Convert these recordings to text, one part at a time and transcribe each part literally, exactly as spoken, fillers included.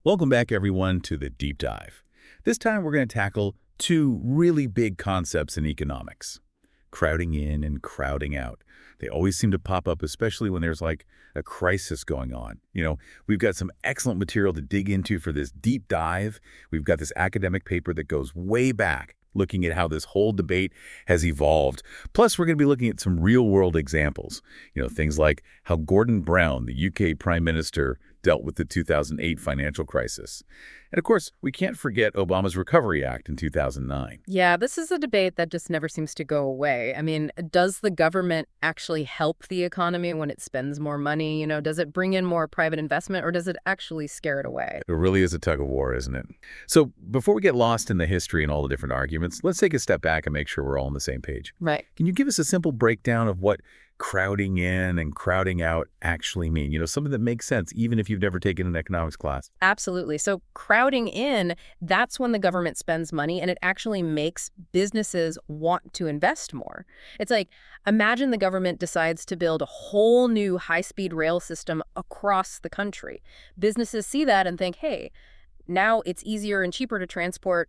Welcome back, everyone, to the Deep Dive. This time, we're going to tackle two really big concepts in economics: crowding in and crowding out. They always seem to pop up, especially when there's like a crisis going on. You know, we've got some excellent material to dig into for this deep dive. We've got this academic paper that goes way back, looking at how this whole debate has evolved. Plus, we're going to be looking at some real-world examples. You know, things like how Gordon Brown, the U K Prime Minister, dealt with the two thousand eight financial crisis. And of course, we can't forget Obama's Recovery Act in two thousand nine. Yeah, this is a debate that just never seems to go away. I mean, does the government actually help the economy when it spends more money? You know, does it bring in more private investment, or does it actually scare it away? It really is a tug of war, isn't it? So before we get lost in the history and all the different arguments, let's take a step back and make sure we're all on the same page. Right. Can you give us a simple breakdown of what crowding in and crowding out actually mean? You know, something that makes sense even if you've never taken an economics class. Absolutely. So crowding in, that's when the government spends money and it actually makes businesses want to invest more. It's like, imagine the government decides to build a whole new high-speed rail system across the country. Businesses see that and think, hey, now it's easier and cheaper to transport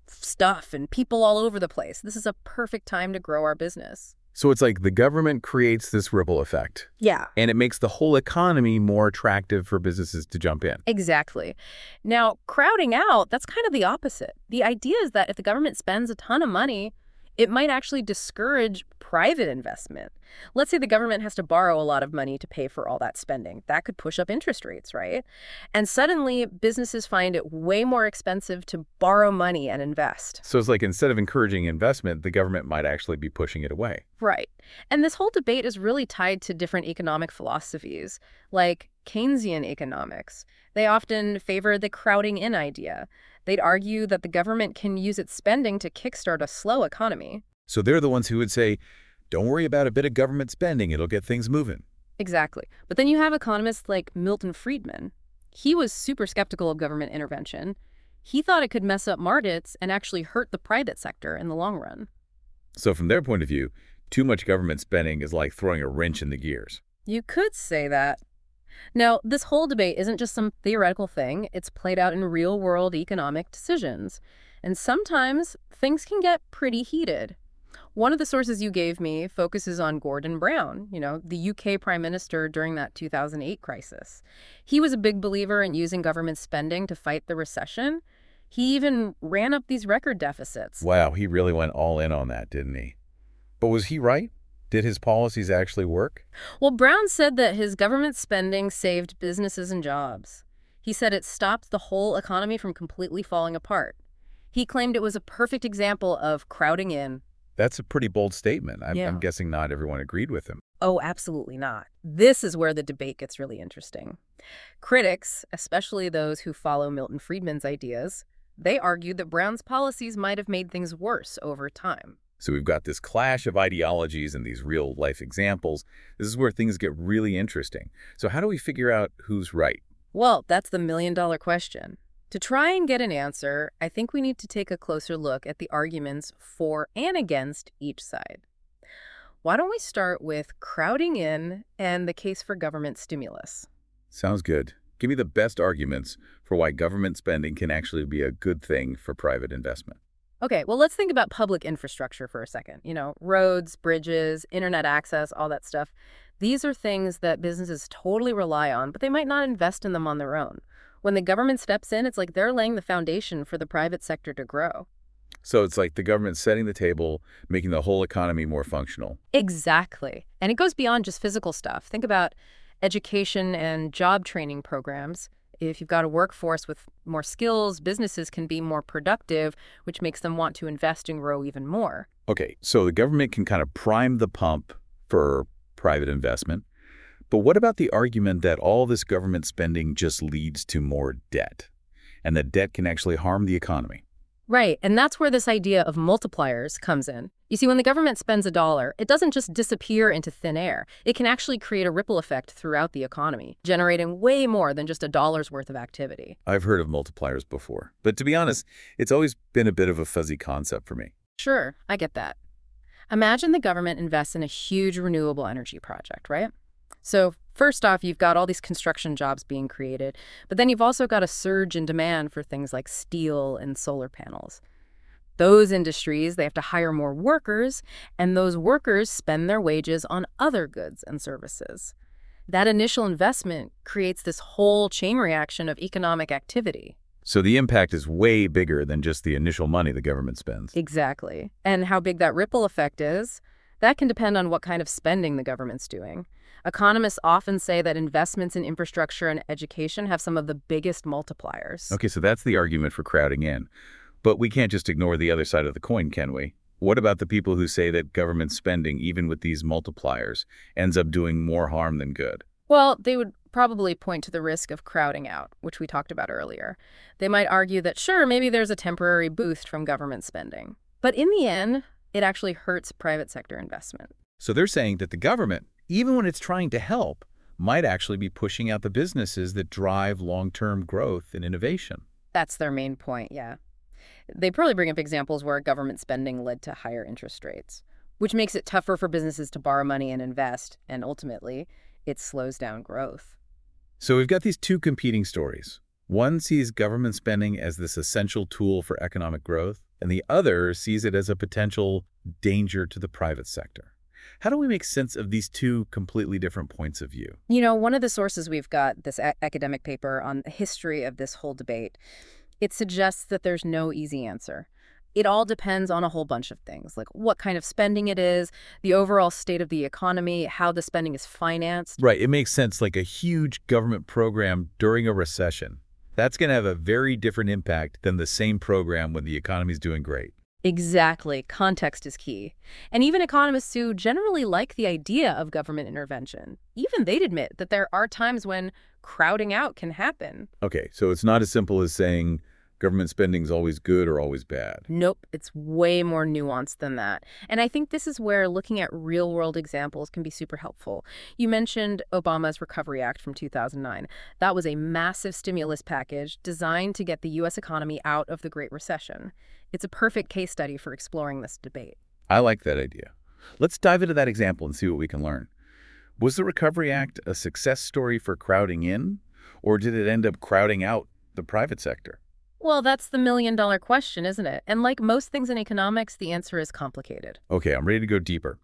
stuff and people all over the place. This is a perfect time to grow our business. So it's like the government creates this ripple effect. Yeah. And it makes the whole economy more attractive for businesses to jump in. Exactly. Now, crowding out, that's kind of the opposite. The idea is that if the government spends a ton of money, it might actually discourage private investment. Let's say the government has to borrow a lot of money to pay for all that spending. That could push up interest rates, right? And suddenly, businesses find it way more expensive to borrow money and invest. So it's like instead of encouraging investment, the government might actually be pushing it away. Right. And this whole debate is really tied to different economic philosophies, like Keynesian economics. They often favor the crowding in idea. They'd argue that the government can use its spending to kickstart a slow economy. So they're the ones who would say, don't worry about a bit of government spending, it'll get things moving. Exactly. But then you have economists like Milton Friedman. He was super skeptical of government intervention. He thought it could mess up markets and actually hurt the private sector in the long run. So from their point of view, too much government spending is like throwing a wrench in the gears. You could say that. Now, this whole debate isn't just some theoretical thing. It's played out in real-world economic decisions. And sometimes things can get pretty heated. One of the sources you gave me focuses on Gordon Brown, you know, the U K Prime Minister during that two thousand eight crisis. He was a big believer in using government spending to fight the recession. He even ran up these record deficits. Wow, he really went all in on that, didn't he? But was he right? Did his policies actually work? Well, Brown said that his government spending saved businesses and jobs. He said it stopped the whole economy from completely falling apart. He claimed it was a perfect example of crowding in. That's a pretty bold statement. I'm, Yeah. I'm guessing not everyone agreed with him. Oh, absolutely not. This is where the debate gets really interesting. Critics, especially those who follow Milton Friedman's ideas, they argued that Brown's policies might have made things worse over time. So we've got this clash of ideologies and these real-life examples. This is where things get really interesting. So how do we figure out who's right? Well, that's the million-dollar question. To try and get an answer, I think we need to take a closer look at the arguments for and against each side. Why don't we start with crowding in and the case for government stimulus? Sounds good. Give me the best arguments for why government spending can actually be a good thing for private investment. Okay, well, let's think about public infrastructure for a second. You know, roads, bridges, internet access, all that stuff. These are things that businesses totally rely on, but they might not invest in them on their own. When the government steps in, it's like they're laying the foundation for the private sector to grow. So it's like the government setting the table, making the whole economy more functional. Exactly. And it goes beyond just physical stuff. Think about education and job training programs. If you've got a workforce with more skills, businesses can be more productive, which makes them want to invest and grow even more. Okay, so the government can kind of prime the pump for private investment. But what about the argument that all this government spending just leads to more debt, and that debt can actually harm the economy? Right, and that's where this idea of multipliers comes in. You see, when the government spends a dollar, it doesn't just disappear into thin air. It can actually create a ripple effect throughout the economy, generating way more than just a dollar's worth of activity. I've heard of multipliers before, but to be honest, it's always been a bit of a fuzzy concept for me. Sure, I get that. Imagine the government invests in a huge renewable energy project, right? So First off, you've got all these construction jobs being created, but then you've also got a surge in demand for things like steel and solar panels. Those industries, they have to hire more workers, and those workers spend their wages on other goods and services. That initial investment creates this whole chain reaction of economic activity. So the impact is way bigger than just the initial money the government spends. Exactly. And how big that ripple effect is, that can depend on what kind of spending the government's doing. Economists often say that investments in infrastructure and education have some of the biggest multipliers. Okay, so that's the argument for crowding in. But we can't just ignore the other side of the coin, can we? What about the people who say that government spending, even with these multipliers, ends up doing more harm than good? Well, they would probably point to the risk of crowding out, which we talked about earlier. They might argue that, sure, maybe there's a temporary boost from government spending. But in the end, it actually hurts private sector investment. So they're saying that the government, even when it's trying to help, might actually be pushing out the businesses that drive long-term growth and innovation. That's their main point, yeah. They probably bring up examples where government spending led to higher interest rates, which makes it tougher for businesses to borrow money and invest, and ultimately, it slows down growth. So we've got these two competing stories. One sees government spending as this essential tool for economic growth, and the other sees it as a potential danger to the private sector. How do we make sense of these two completely different points of view? You know, one of the sources we've got, this a- academic paper on the history of this whole debate, it suggests that there's no easy answer. It all depends on a whole bunch of things, like what kind of spending it is, the overall state of the economy, how the spending is financed. Right, it makes sense, like a huge government program during a recession. That's going to have a very different impact than the same program when the economy's doing great. Exactly. Context is key. And even economists who generally like the idea of government intervention, even they'd admit that there are times when crowding out can happen. Okay, so it's not as simple as saying government spending is always good or always bad. Nope, it's way more nuanced than that. And I think this is where looking at real-world examples can be super helpful. You mentioned Obama's Recovery Act from two thousand nine. That was a massive stimulus package designed to get the U S economy out of the Great Recession. It's a perfect case study for exploring this debate. I like that idea. Let's dive into that example and see what we can learn. Was the Recovery Act a success story for crowding in, or did it end up crowding out the private sector? Well, that's the million-dollar question, isn't it? And like most things in economics, the answer is complicated. Okay, I'm ready to go deeper.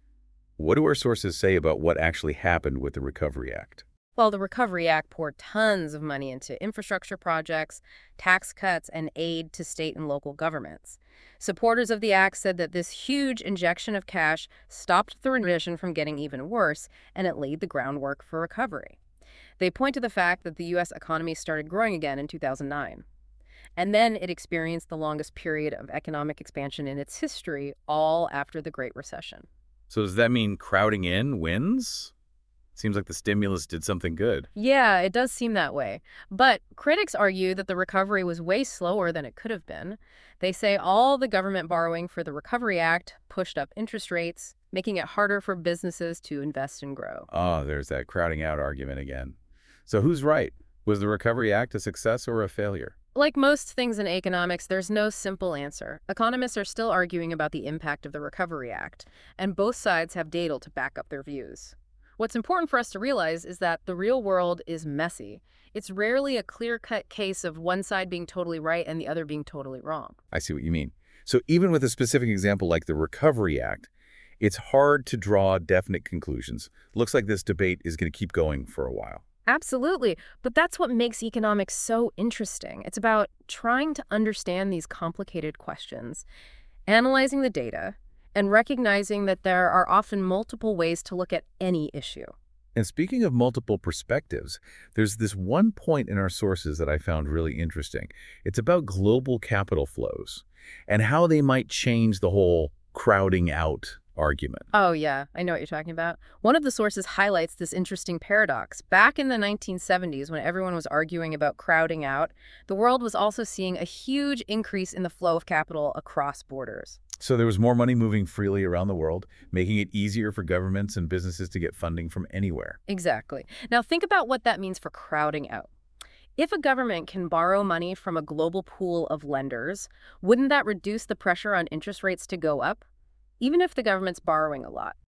What do our sources say about what actually happened with the Recovery Act? Well, the Recovery Act poured tons of money into infrastructure projects, tax cuts, and aid to state and local governments. Supporters of the act said that this huge injection of cash stopped the recession from getting even worse, and it laid the groundwork for recovery. They point to the fact that the U S economy started growing again in two thousand nine. And then it experienced the longest period of economic expansion in its history, all after the Great Recession. So does that mean crowding in wins? Seems like the stimulus did something good. Yeah, it does seem that way. But critics argue that the recovery was way slower than it could have been. They say all the government borrowing for the Recovery Act pushed up interest rates, making it harder for businesses to invest and grow. Oh, there's that crowding out argument again. So who's right? Was the Recovery Act a success or a failure? Like most things in economics, there's no simple answer. Economists are still arguing about the impact of the Recovery Act, and both sides have data to back up their views. What's important for us to realize is that the real world is messy. It's rarely a clear-cut case of one side being totally right and the other being totally wrong. I see what you mean. So even with a specific example like the Recovery Act, it's hard to draw definite conclusions. Looks like this debate is going to keep going for a while. Absolutely. But that's what makes economics so interesting. It's about trying to understand these complicated questions, analyzing the data, and recognizing that there are often multiple ways to look at any issue. And speaking of multiple perspectives, there's this one point in our sources that I found really interesting. It's about global capital flows and how they might change the whole crowding out argument. Oh, yeah, I know what you're talking about. One of the sources highlights this interesting paradox. Back in the nineteen seventies, when everyone was arguing about crowding out, the world was also seeing a huge increase in the flow of capital across borders. So there was more money moving freely around the world, making it easier for governments and businesses to get funding from anywhere. Exactly. Now think about what that means for crowding out. If a government can borrow money from a global pool of lenders, wouldn't that reduce the pressure on interest rates to go up? Even if the government's borrowing a lot.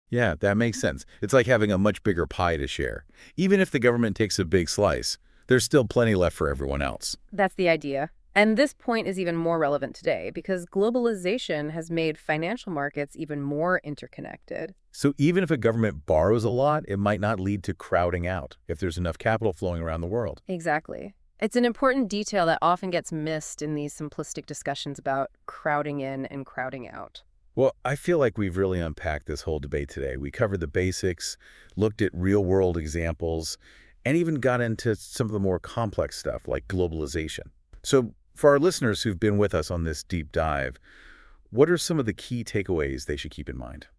Yeah, that makes sense. It's like having a much bigger pie to share. Even if the government takes a big slice, there's still plenty left for everyone else. That's the idea. And this point is even more relevant today because globalization has made financial markets even more interconnected. So even if a government borrows a lot, it might not lead to crowding out if there's enough capital flowing around the world. Exactly. It's an important detail that often gets missed in these simplistic discussions about crowding in and crowding out. Well, I feel like we've really unpacked this whole debate today. We covered the basics, looked at real-world examples, and even got into some of the more complex stuff like globalization. So for our listeners who've been with us on this deep dive, what are some of the key takeaways they should keep in mind?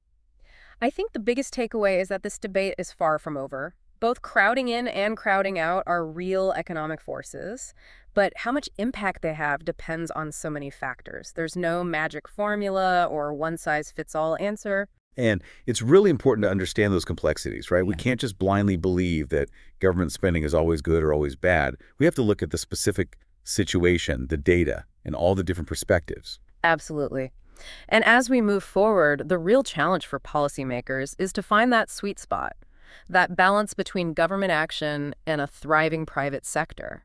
I think the biggest takeaway is that this debate is far from over. Both crowding in and crowding out are real economic forces, but how much impact they have depends on so many factors. There's no magic formula or one-size-fits-all answer. And it's really important to understand those complexities, right? We Yeah. can't just blindly believe that government spending is always good or always bad. We have to look at the specific situation, the data, and all the different perspectives. Absolutely. And as we move forward, the real challenge for policymakers is to find that sweet spot, that balance between government action and a thriving private sector.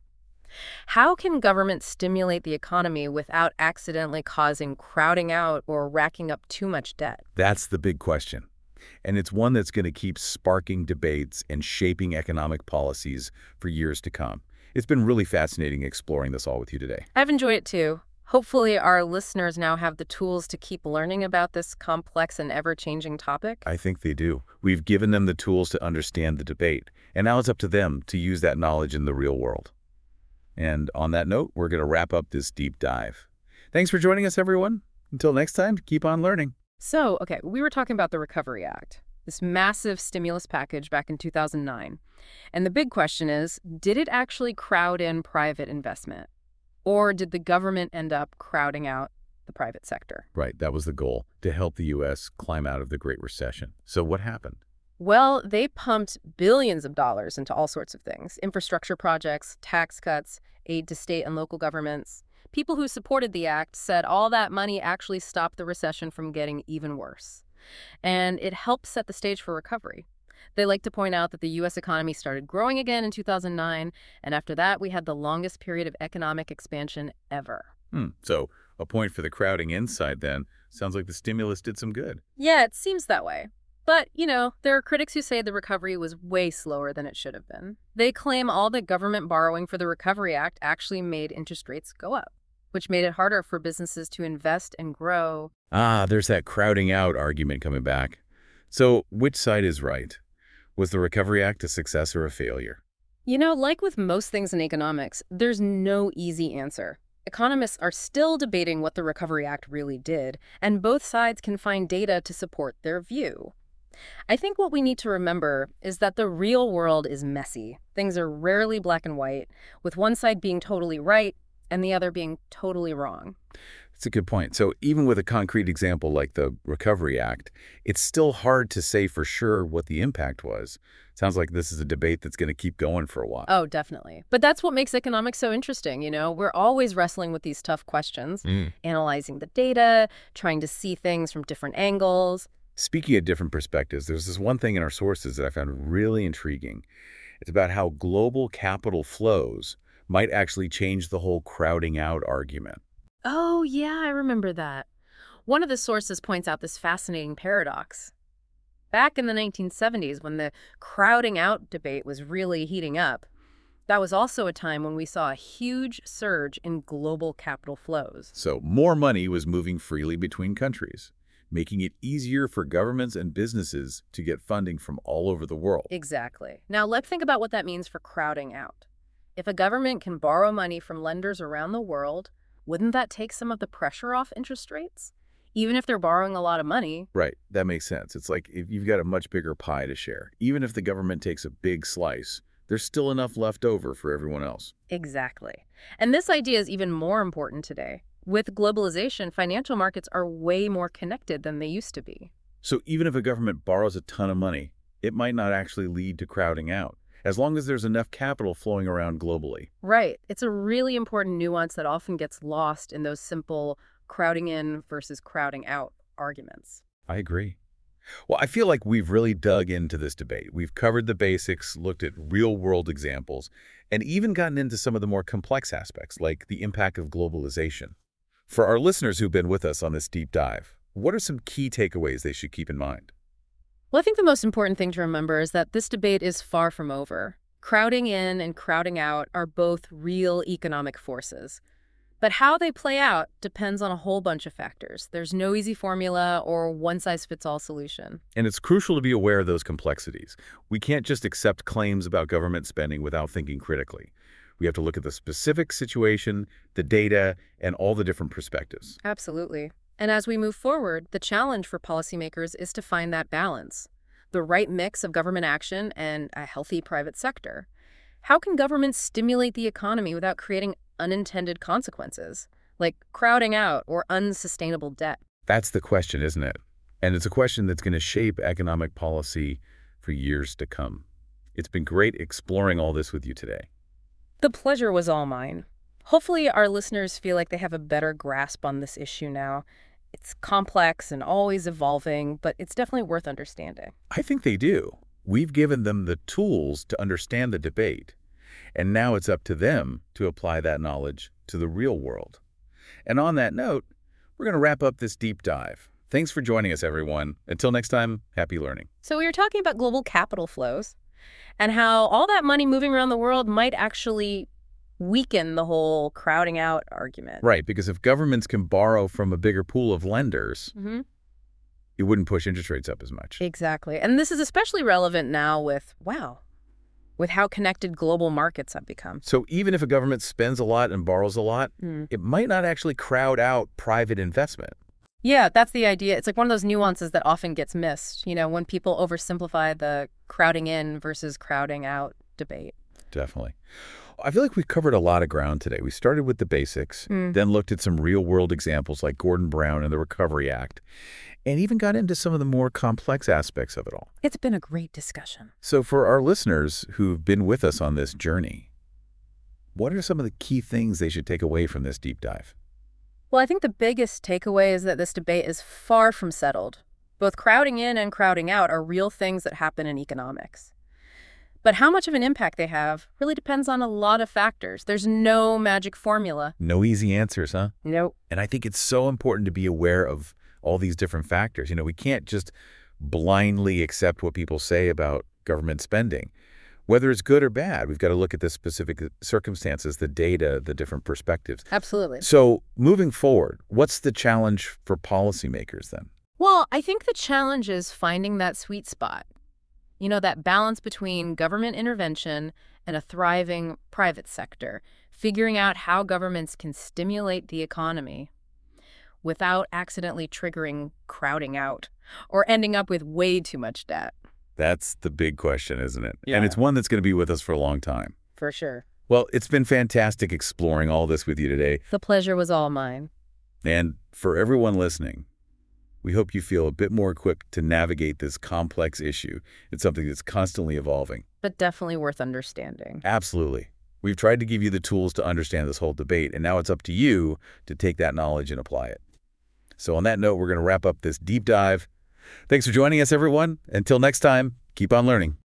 How can government stimulate the economy without accidentally causing crowding out or racking up too much debt? That's the big question. And it's one that's going to keep sparking debates and shaping economic policies for years to come. It's been really fascinating exploring this all with you today. I've enjoyed it too. Hopefully, our listeners now have the tools to keep learning about this complex and ever-changing topic. I think they do. We've given them the tools to understand the debate, and now it's up to them to use that knowledge in the real world. And on that note, we're going to wrap up this deep dive. Thanks for joining us, everyone. Until next time, keep on learning. So, okay, we were talking about the Recovery Act, this massive stimulus package back in two thousand nine. And the big question is, did it actually crowd in private investment? Or did the government end up crowding out the private sector? Right, that was the goal, to help the U S climb out of the Great Recession. So what happened? Well, they pumped billions of dollars into all sorts of things: infrastructure projects, tax cuts, aid to state and local governments. People who supported the act said all that money actually stopped the recession from getting even worse. And it helped set the stage for recovery. They like to point out that the U S economy started growing again in two thousand nine, and after that, we had the longest period of economic expansion ever. Hmm, so a point for the crowding inside then. Sounds like the stimulus did some good. Yeah, it seems that way. But, you know, there are critics who say the recovery was way slower than it should have been. They claim all the government borrowing for the Recovery Act actually made interest rates go up, which made it harder for businesses to invest and grow. Ah, there's that crowding out argument coming back. So which side is right? Was the Recovery Act a success or a failure? You know, like with most things in economics, there's no easy answer. Economists are still debating what the Recovery Act really did, and both sides can find data to support their view. I think what we need to remember is that the real world is messy. Things are rarely black and white, with one side being totally right and the other being totally wrong. That's a good point. So even with a concrete example like the Recovery Act, it's still hard to say for sure what the impact was. Sounds like this is a debate that's going to keep going for a while. Oh, definitely. But that's what makes economics so interesting, you know? We're always wrestling with these tough questions, Mm. analyzing the data, trying to see things from different angles. Speaking of different perspectives, there's this one thing in our sources that I found really intriguing. It's about how global capital flows might actually change the whole crowding out argument. Oh, yeah, I remember that. One of the sources points out this fascinating paradox. Back in the nineteen seventies, when the crowding out debate was really heating up, that was also a time when we saw a huge surge in global capital flows. So more money was moving freely between countries, making it easier for governments and businesses to get funding from all over the world. Exactly. Now, let's think about what that means for crowding out. If a government can borrow money from lenders around the world, wouldn't that take some of the pressure off interest rates? Even if they're borrowing a lot of money. Right, that makes sense. It's like if you've got a much bigger pie to share. Even if the government takes a big slice, there's still enough left over for everyone else. Exactly. And this idea is even more important today. With globalization, financial markets are way more connected than they used to be. So even if a government borrows a ton of money, it might not actually lead to crowding out, as long as there's enough capital flowing around globally. Right. It's a really important nuance that often gets lost in those simple crowding in versus crowding out arguments. I agree. Well, I feel like we've really dug into this debate. We've covered the basics, looked at real-world examples, and even gotten into some of the more complex aspects, like the impact of globalization. For our listeners who've been with us on this deep dive, what are some key takeaways they should keep in mind? Well, I think the most important thing to remember is that this debate is far from over. Crowding in and crowding out are both real economic forces. But how they play out depends on a whole bunch of factors. There's no easy formula or one-size-fits-all solution. And it's crucial to be aware of those complexities. We can't just accept claims about government spending without thinking critically. We have to look at the specific situation, the data, and all the different perspectives. Absolutely. And as we move forward, the challenge for policymakers is to find that balance, the right mix of government action and a healthy private sector. How can governments stimulate the economy without creating unintended consequences, like crowding out or unsustainable debt? That's the question, isn't it? And it's a question that's going to shape economic policy for years to come. It's been great exploring all this with you today. The pleasure was all mine. Hopefully our listeners feel like they have a better grasp on this issue now. It's complex and always evolving, but it's definitely worth understanding. I think they do. We've given them the tools to understand the debate, and now it's up to them to apply that knowledge to the real world. And on that note, we're going to wrap up this deep dive. Thanks for joining us, everyone. Until next time, happy learning. So we were talking about global capital flows and how all that money moving around the world might actually weaken the whole crowding out argument. Right, because if governments can borrow from a bigger pool of lenders, Mm-hmm. it wouldn't push interest rates up as much. Exactly. And this is especially relevant now with, wow, with how connected global markets have become. So even if a government spends a lot and borrows a lot, Mm. it might not actually crowd out private investment. Yeah, that's the idea. It's like one of those nuances that often gets missed, you know, when people oversimplify the crowding in versus crowding out debate. Definitely. I feel like we've covered a lot of ground today. We started with the basics, Mm. then looked at some real-world examples like Gordon Brown and the Recovery Act, and even got into some of the more complex aspects of it all. It's been a great discussion. So for our listeners who've been with us on this journey, what are some of the key things they should take away from this deep dive? Well, I think the biggest takeaway is that this debate is far from settled. Both crowding in and crowding out are real things that happen in economics. But how much of an impact they have really depends on a lot of factors. There's no magic formula. No easy answers, huh? Nope. And I think it's so important to be aware of all these different factors. You know, we can't just blindly accept what people say about government spending. Whether it's good or bad, we've got to look at the specific circumstances, the data, the different perspectives. Absolutely. So moving forward, what's the challenge for policymakers then? Well, I think the challenge is finding that sweet spot. You know, that balance between government intervention and a thriving private sector, figuring out how governments can stimulate the economy without accidentally triggering crowding out or ending up with way too much debt. That's the big question, isn't it? Yeah. And it's one that's going to be with us for a long time. For sure. Well, it's been fantastic exploring all this with you today. The pleasure was all mine. And for everyone listening, we hope you feel a bit more equipped to navigate this complex issue. It's something that's constantly evolving. But definitely worth understanding. Absolutely. We've tried to give you the tools to understand this whole debate, and now it's up to you to take that knowledge and apply it. So on that note, we're going to wrap up this deep dive. Thanks for joining us, everyone. Until next time, keep on learning.